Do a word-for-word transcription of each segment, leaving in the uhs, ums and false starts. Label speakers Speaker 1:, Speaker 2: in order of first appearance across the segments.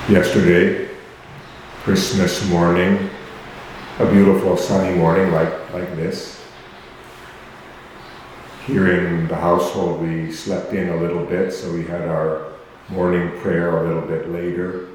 Speaker 1: Yesterday, Christmas morning, a beautiful sunny morning like, like this. Here in the household we slept in a little bit, so we had our morning prayer a little bit later.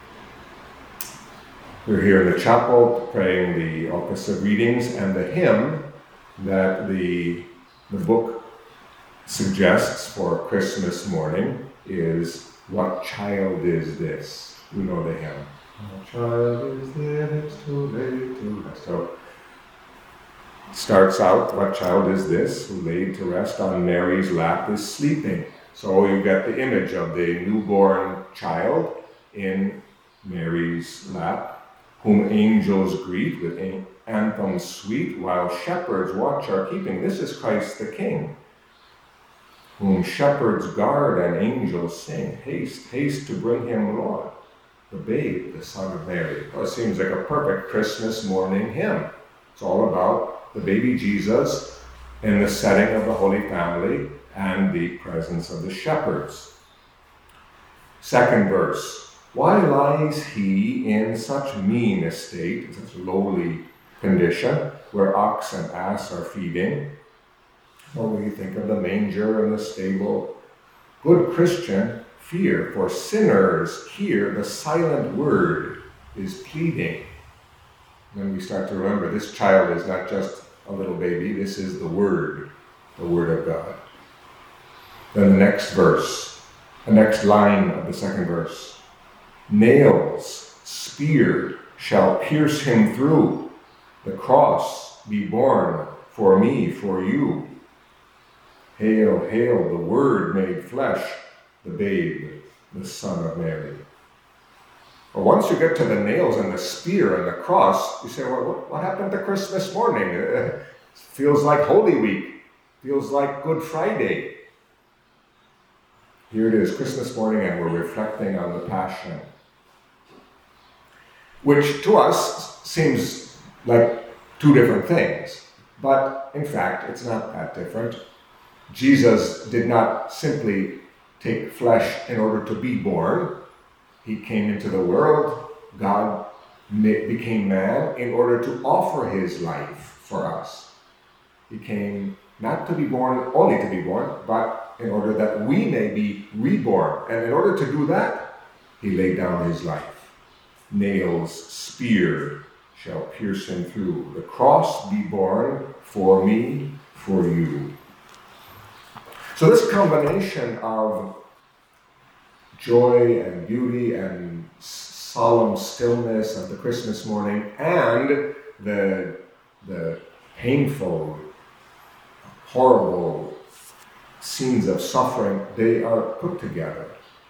Speaker 1: We're here in the chapel praying the Office of Readings, and the hymn that the, the book suggests for Christmas morning is "What Child Is This?" You know the hymn. What child is this too late to rest? So it starts out, what child is this who laid to rest on Mary's lap is sleeping? So you get the image of the newborn child in Mary's lap, whom angels greet with anthems sweet, while shepherds watch our keeping. This is Christ the King, whom shepherds guard and angels sing. Haste, haste to bring him, Lord, the babe, the Son of Mary. Well, it seems like a perfect Christmas morning hymn. It's all about the baby Jesus in the setting of the Holy Family and the presence of the shepherds. Second verse. Why lies he in such mean estate, such lowly condition, where ox and ass are feeding? Well, we think of the manger and the stable. Good Christian, fear, for sinners here the silent word is pleading. Then we start to remember this child is not just a little baby, this is the Word, the Word of God. Then the next verse, the next line of the second verse. Nails, spear, shall pierce him through. The cross be borne for me, for you. Hail, hail, the Word made flesh, the babe, the Son of Mary. But once you get to the nails and the spear and the cross, you say, well, what, what happened to Christmas morning? It feels like Holy Week. Feels like Good Friday. Here it is, Christmas morning, and we're reflecting on the Passion, which to us seems like two different things. But in fact, it's not that different. Jesus did not simply take flesh in order to be born. He came into the world. God became man in order to offer his life for us. He came not to be born, only to be born, but in order that we may be reborn. And in order to do that, he laid down his life. Nails, spear shall pierce him through. The cross be borne for me, for you. So this combination of joy and beauty and solemn stillness of the Christmas morning and the, the painful, horrible scenes of suffering, they are put together.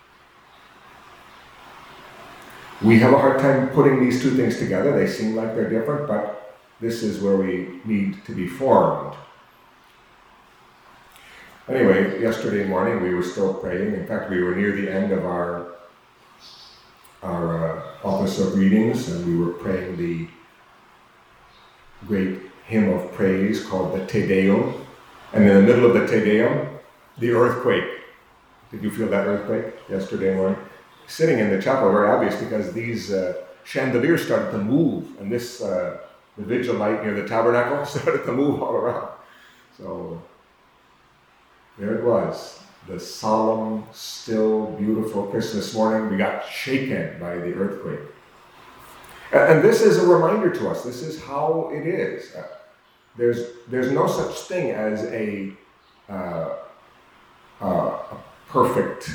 Speaker 1: We have a hard time putting these two things together. They seem like they're different, but this is where we need to be formed. Anyway, yesterday morning we were still praying. In fact, we were near the end of our our uh, Office of Readings, and we were praying the great hymn of praise called the Te Deum. And in the middle of the Te Deum, the earthquake. Did you feel that earthquake yesterday morning? Sitting in the chapel, very obvious, because these uh, chandeliers started to move, and this uh, the vigil light near the tabernacle started to move all around. So there it was, the solemn, still, beautiful Christmas morning. We got shaken by the earthquake. And this is a reminder to us. This is how it is. Uh, there's there's no such thing as a, uh, uh, a perfect,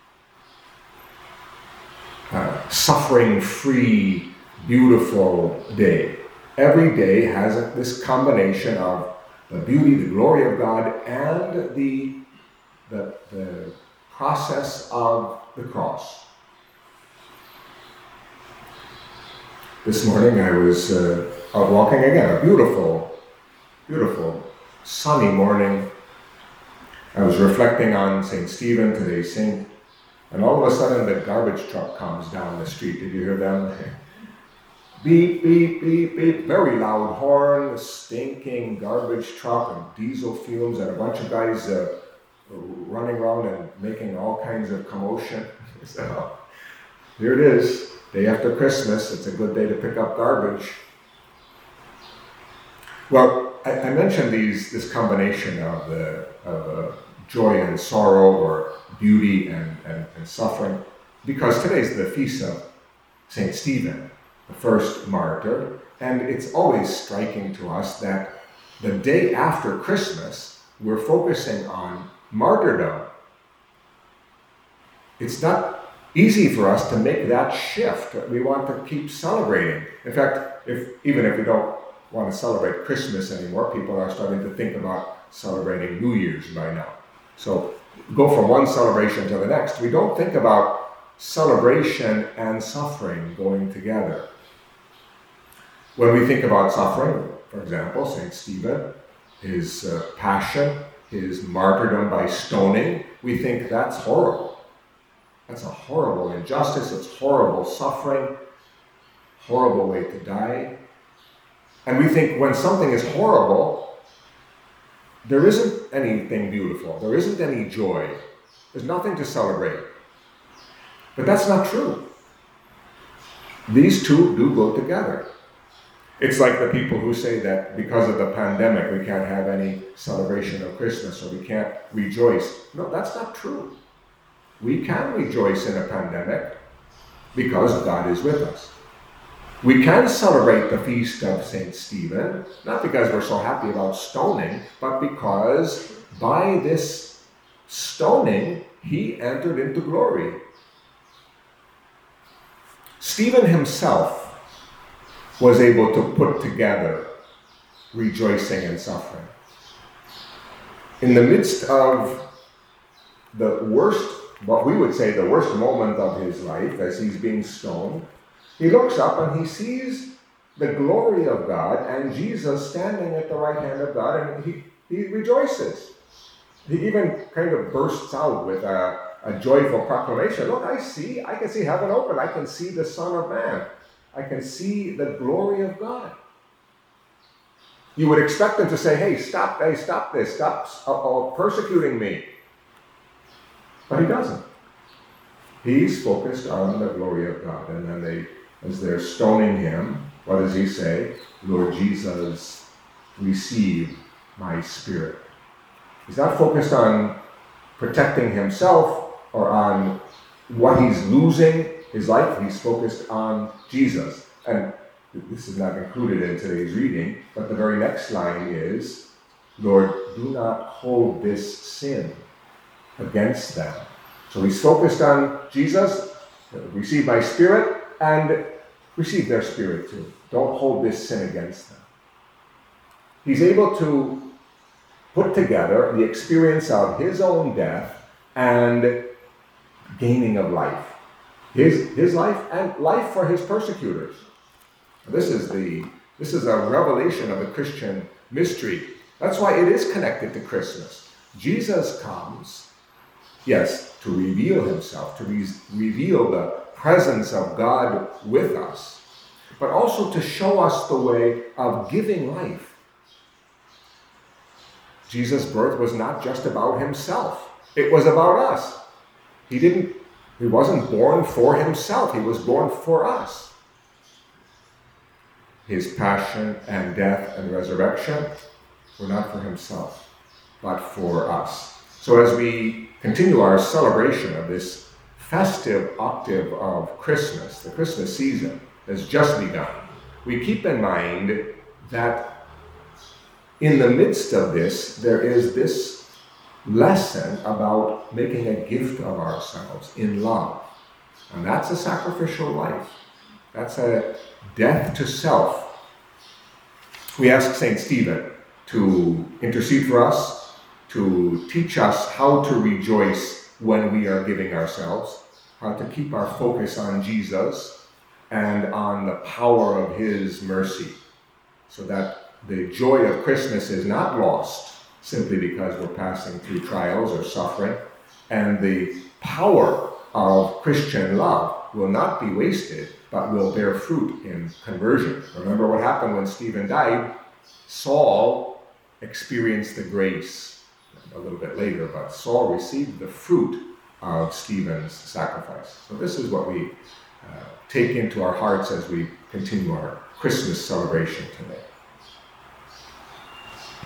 Speaker 1: uh, suffering-free, beautiful day. Every day has this combination of the beauty, the glory of God, and the, the, the process of the cross. This morning I was uh, out walking again, a beautiful, beautiful, sunny morning. I was reflecting on Saint Stephen, today's saint, and all of a sudden the garbage truck comes down the street. Did you hear them? Beep, beep, beep, beep, very loud horn, stinking garbage truck and diesel fumes, and a bunch of guys uh, running around and making all kinds of commotion. So Here it is, day after Christmas. It's a good day to pick up garbage. Well, I, I mentioned these this combination of the of uh, joy and sorrow, or beauty and, and, and suffering, because today's the feast of Saint Stephen, the first martyr, and it's always striking to us that the day after Christmas, we're focusing on martyrdom. It's not easy for us to make that shift. We want to keep celebrating. In fact, if even if we don't want to celebrate Christmas anymore, people are starting to think about celebrating New Year's by now. So go from one celebration to the next. We don't think about celebration and suffering going together. When we think about suffering, for example, Saint Stephen, his uh, passion, his martyrdom by stoning, we think that's horrible. That's a horrible injustice, it's horrible suffering, horrible way to die. And we think when something is horrible, there isn't anything beautiful, there isn't any joy, there's nothing to celebrate. But that's not true. These two do go together. It's like the people who say that because of the pandemic we can't have any celebration of Christmas, or we can't rejoice. No, that's not true. We can rejoice in a pandemic because God is with us. We can celebrate the feast of Saint Stephen, not because we're so happy about stoning, but because by this stoning, he entered into glory. Stephen himself was able to put together rejoicing and suffering. In the midst of the worst, what we would say the worst moment of his life, as he's being stoned, he looks up and he sees the glory of God and Jesus standing at the right hand of God, and he, he rejoices. He even kind of bursts out with a, a joyful proclamation. Look, I see, I can see heaven open. I can see the Son of Man. I can see the glory of God. You would expect him to say, hey, stop, hey, stop this, stop uh, persecuting me. But he doesn't. He's focused on the glory of God. And then they, as they're stoning him, what does he say? Lord Jesus, receive my spirit. He's not focused on protecting himself or on what he's losing his life. He's focused on Jesus. And this is not included in today's reading, but the very next line is, Lord, do not hold this sin against them. So he's focused on Jesus, receive my spirit, and receive their spirit too. Don't hold this sin against them. He's able to put together the experience of his own death and gaining of life. His, his life and life for his persecutors. This is the this is a revelation of the Christian mystery. That's why it is connected to Christmas. Jesus comes, yes, to reveal himself, to re- reveal the presence of God with us, but also to show us the way of giving life. Jesus' birth was not just about himself. It was about us. He didn't He wasn't born for himself. He was born for us. His passion and death and resurrection were not for himself, but for us. So as we continue our celebration of this festive octave of Christmas, the Christmas season has just begun, we keep in mind that in the midst of this, there is this lesson about making a gift of ourselves in love. And that's a sacrificial life. That's a death to self. We ask Saint Stephen to intercede for us, to teach us how to rejoice when we are giving ourselves, how to keep our focus on Jesus and on the power of his mercy, so that the joy of Christmas is not lost simply because we're passing through trials or suffering, and the power of Christian love will not be wasted, but will bear fruit in conversion. Remember what happened when Stephen died? Saul experienced the grace a little bit later, but Saul received the fruit of Stephen's sacrifice. So this is what we uh, take into our hearts as we continue our Christmas celebration today.